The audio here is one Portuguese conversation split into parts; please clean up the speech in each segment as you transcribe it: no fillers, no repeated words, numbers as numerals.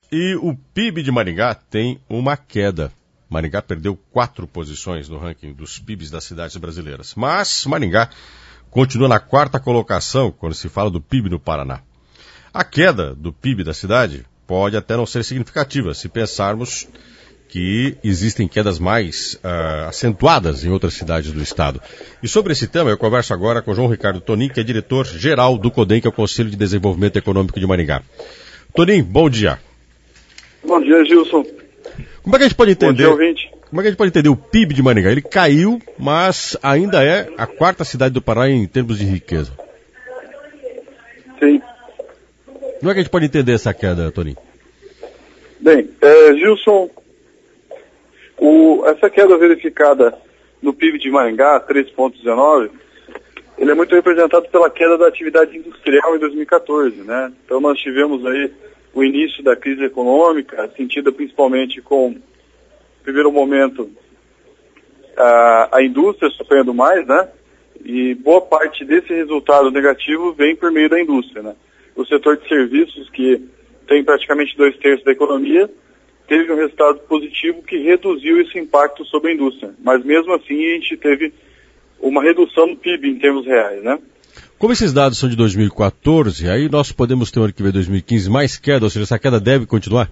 E o PIB de Maringá tem uma queda. Maringá perdeu 4 posições no ranking dos PIBs das cidades brasileiras. Mas Maringá continua na 4ª colocação quando se fala do PIB no Paraná. A queda do PIB da cidade pode até não ser significativa, se pensarmos que existem quedas mais acentuadas em outras cidades do estado. E sobre esse tema eu converso agora com João Ricardo Tonin, que é diretor-geral do CODEM, que é o Conselho de Desenvolvimento Econômico de Maringá. Tonin, bom dia. Bom dia, Gilson. Como é que a gente pode entender? Bom dia, ouvinte. Como é que a gente pode entender o PIB de Maringá? Ele caiu, mas ainda é a 4ª cidade do Paraná em termos de riqueza. Sim. Como é que a gente pode entender essa queda, Toninho? Bem, Gilson, essa queda verificada no PIB de Maringá, 3,19, ele é muito representado pela queda da atividade industrial em 2014, né? Então nós tivemos aí o início da crise econômica, sentida principalmente com, no primeiro momento, a indústria sofrendo mais, né? E boa parte desse resultado negativo vem por meio da indústria, né? O setor de serviços, que tem praticamente 2/3 da economia, teve um resultado positivo que reduziu esse impacto sobre a indústria. Mas mesmo assim a gente teve uma redução do PIB em termos reais, né? Como esses dados são de 2014, aí nós podemos ter um ano que vem 2015 mais queda, ou seja, essa queda deve continuar?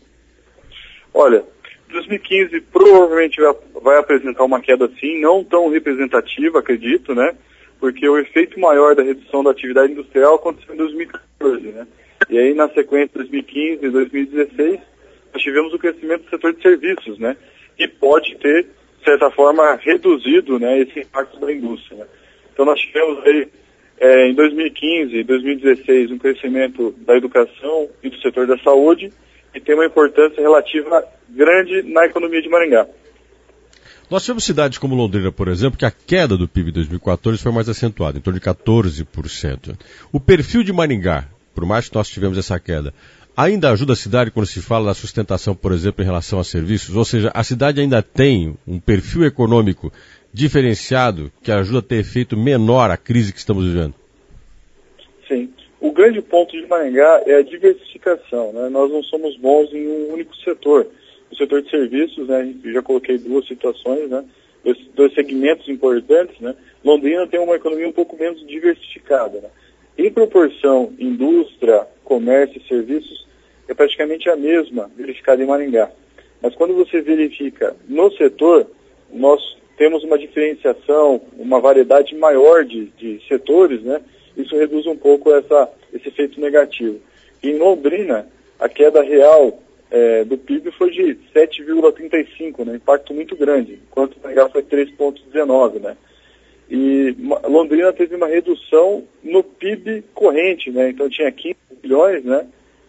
Olha, 2015 provavelmente vai apresentar uma queda sim, não tão representativa, acredito, né? Porque o efeito maior da redução da atividade industrial aconteceu em 2014, né? E aí, na sequência, 2015 e 2016, nós tivemos o crescimento do setor de serviços, né? E pode ter, de certa forma, reduzido, né, esse impacto da indústria, né? Então, nós tivemos aí, em 2015 e 2016, um crescimento da educação e do setor da saúde, e tem uma importância relativa grande na economia de Maringá. Nós tivemos cidades como Londrina, por exemplo, que a queda do PIB em 2014 foi mais acentuada, em torno de 14%. O perfil de Maringá, por mais que nós tivemos essa queda, ainda ajuda a cidade quando se fala da sustentação, por exemplo, em relação a serviços? Ou seja, a cidade ainda tem um perfil econômico diferenciado que ajuda a ter efeito menor à crise que estamos vivendo? Sim. O grande ponto de Maringá é a diversificação, né? Nós não somos bons em um único setor. O setor de serviços, né, eu já coloquei 2 situações, né, dois segmentos importantes, né. Londrina tem uma economia um pouco menos diversificada, né. Em proporção, indústria, comércio e serviços é praticamente a mesma verificada em Maringá. Mas quando você verifica no setor, nós temos uma diferenciação, uma variedade maior de setores, né. Isso reduz um pouco esse efeito negativo. E em Londrina, a queda real do PIB foi de 7,35, né, impacto muito grande, enquanto o Maringá foi 3,19, né. E Londrina teve uma redução no PIB corrente, né, então tinha 15 bilhões, né,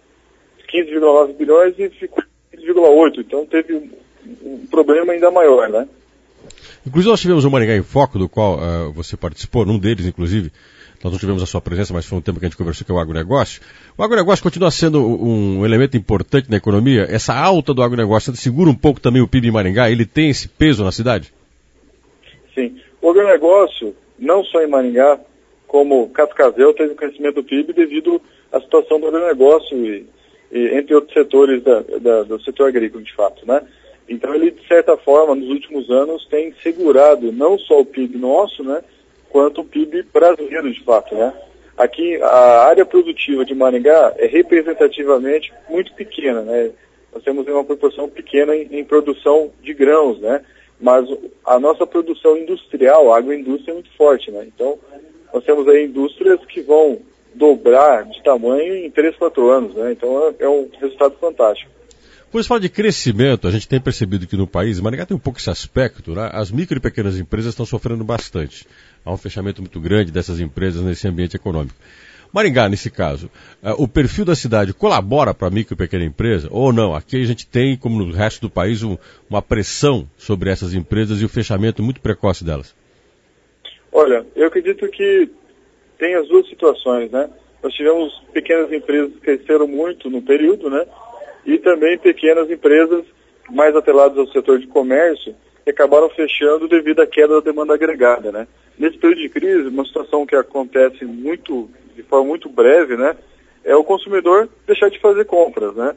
15,9 bilhões e ficou 15,8, então teve um problema ainda maior, né. Inclusive nós tivemos o Maringá em Foco, do qual você participou, num deles inclusive. Nós não tivemos a sua presença, mas foi um tema que a gente conversou, que é o agronegócio. O agronegócio continua sendo um elemento importante na economia. Essa alta do agronegócio segura um pouco também o PIB em Maringá? Ele tem esse peso na cidade? Sim. O agronegócio, não só em Maringá, como Cascavel, teve um crescimento do PIB devido à situação do agronegócio e entre outros setores do setor agrícola, de fato, né? Então ele, de certa forma, nos últimos anos, tem segurado não só o PIB nosso, né, quanto o PIB brasileiro, de fato, né? Aqui, a área produtiva de Maringá é representativamente muito pequena, né? Nós temos uma proporção pequena em produção de grãos, né? Mas a nossa produção industrial, a agroindústria é muito forte, né? Então, nós temos aí indústrias que vão dobrar de tamanho em 3, 4 anos, né? Então, é um resultado fantástico. Quando se fala de crescimento, a gente tem percebido que no país, Maringá tem um pouco esse aspecto, né? As micro e pequenas empresas estão sofrendo bastante. Há um fechamento muito grande dessas empresas nesse ambiente econômico. Maringá, nesse caso, o perfil da cidade colabora para a micro e pequena empresa ou não? Aqui a gente tem, como no resto do país, uma pressão sobre essas empresas e o fechamento muito precoce delas. Olha, eu acredito que tem as 2 situações, né? Nós tivemos pequenas empresas que cresceram muito no período, né? E também pequenas empresas mais atreladas ao setor de comércio que acabaram fechando devido à queda da demanda agregada, né? Nesse período de crise, uma situação que acontece de forma muito breve, né, é o consumidor deixar de fazer compras, né?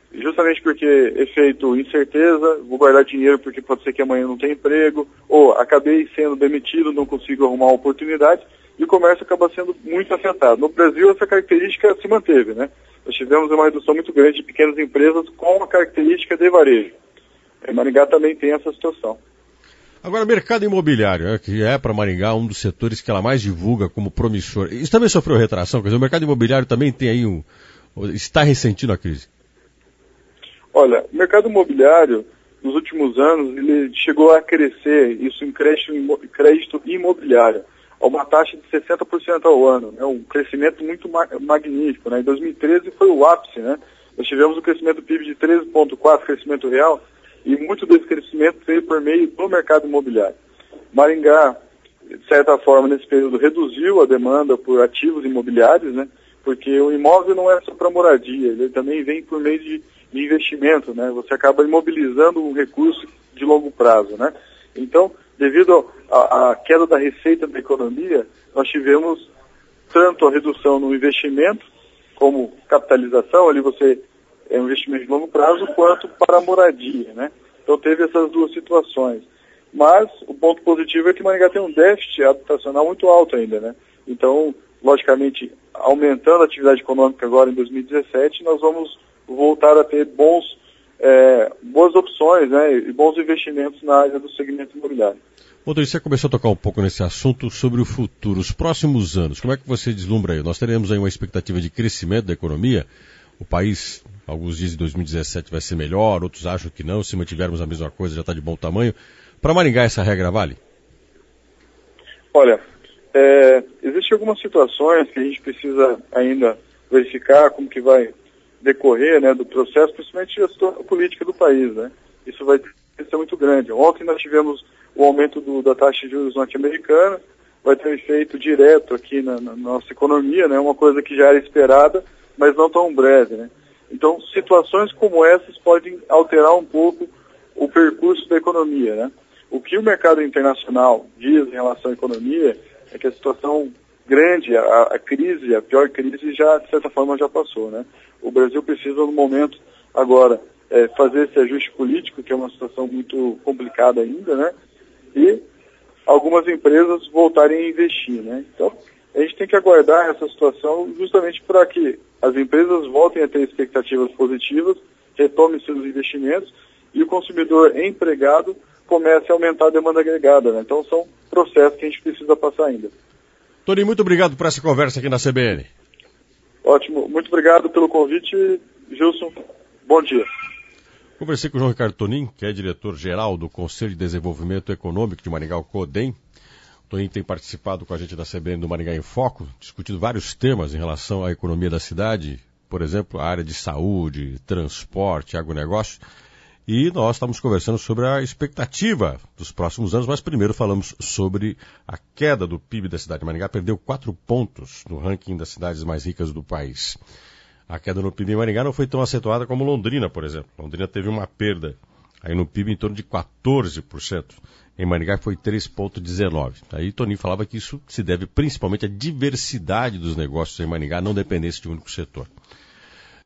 justamente porque efeito incerteza, vou guardar dinheiro porque pode ser que amanhã não tenha emprego, ou acabei sendo demitido, não consigo arrumar uma oportunidade, e o comércio acaba sendo muito afetado. No Brasil, essa característica se manteve, né? Nós tivemos uma redução muito grande de pequenas empresas com a característica de varejo. Em Maringá também tem essa situação. Agora, mercado imobiliário, que é para Maringá um dos setores que ela mais divulga como promissor. Isso também sofreu retração? Quer dizer, o mercado imobiliário também tem aí está ressentindo a crise? Olha, o mercado imobiliário, nos últimos anos, ele chegou a crescer, isso em crédito imobiliário, a uma taxa de 60% ao ano. É um crescimento muito magnífico, né? Em 2013 foi o ápice, né? Nós tivemos um crescimento do PIB de 13,4%, crescimento real, e muito desse crescimento veio por meio do mercado imobiliário. Maringá, de certa forma, nesse período, reduziu a demanda por ativos imobiliários, né? Porque o imóvel não é só para moradia, ele também vem por meio de investimento, né? Você acaba imobilizando um recurso de longo prazo, né? Então, devido à queda da receita da economia, nós tivemos tanto a redução no investimento, como capitalização, ali você é um investimento de longo prazo, quanto para a moradia, né? Então teve essas duas situações. Mas o ponto positivo é que Maringá tem um déficit habitacional muito alto ainda, né? Então, logicamente, aumentando a atividade econômica agora em 2017, nós vamos voltar a ter boas opções, né, e bons investimentos na área do segmento imobiliário. Rodrigo, você começou a tocar um pouco nesse assunto sobre o futuro, os próximos anos. Como é que você deslumbra aí? Nós teremos aí uma expectativa de crescimento da economia. O país, alguns dizem que 2017 vai ser melhor, outros acham que não. Se mantivermos a mesma coisa, já está de bom tamanho. Para Maringá, essa regra vale? Olha, existem algumas situações que a gente precisa ainda verificar como que vai decorrer, né, do processo, principalmente a situação política do país, né? Isso vai ser muito grande. Ontem nós tivemos o aumento da taxa de juros norte-americana, vai ter um efeito direto aqui na nossa economia, né? Uma coisa que já era esperada, mas não tão breve, né? Então, situações como essas podem alterar um pouco o percurso da economia, né? O que o mercado internacional diz em relação à economia é que a situação grande, a crise, a pior crise já, de certa forma, já passou, né? O Brasil precisa, no momento, agora, fazer esse ajuste político, que é uma situação muito complicada ainda, né? E algumas empresas voltarem a investir, né? Então, a gente tem que aguardar essa situação justamente para que as empresas voltem a ter expectativas positivas, retomem seus investimentos e o consumidor empregado comece a aumentar a demanda agregada, né? Então, são processos que a gente precisa passar ainda. Tony, muito obrigado por essa conversa aqui na CBN. Ótimo, muito obrigado pelo convite, Gilson. Bom dia. Conversei com o João Ricardo Tonin, que é diretor-geral do Conselho de Desenvolvimento Econômico de Maringá, o CODEM. O Tonin tem participado com a gente da CBN do Maringá em Foco, discutindo vários temas em relação à economia da cidade, por exemplo, a área de saúde, transporte, agronegócio. E nós estamos conversando sobre a expectativa dos próximos anos, mas primeiro falamos sobre a queda do PIB da cidade de Maringá. Perdeu 4 pontos no ranking das cidades mais ricas do país. A queda no PIB em Maringá não foi tão acentuada como Londrina, por exemplo. Londrina teve uma perda aí no PIB em torno de 14%. Em Maringá foi 3,19%. Aí Toninho falava que isso se deve principalmente à diversidade dos negócios em Maringá, não dependência de um único setor.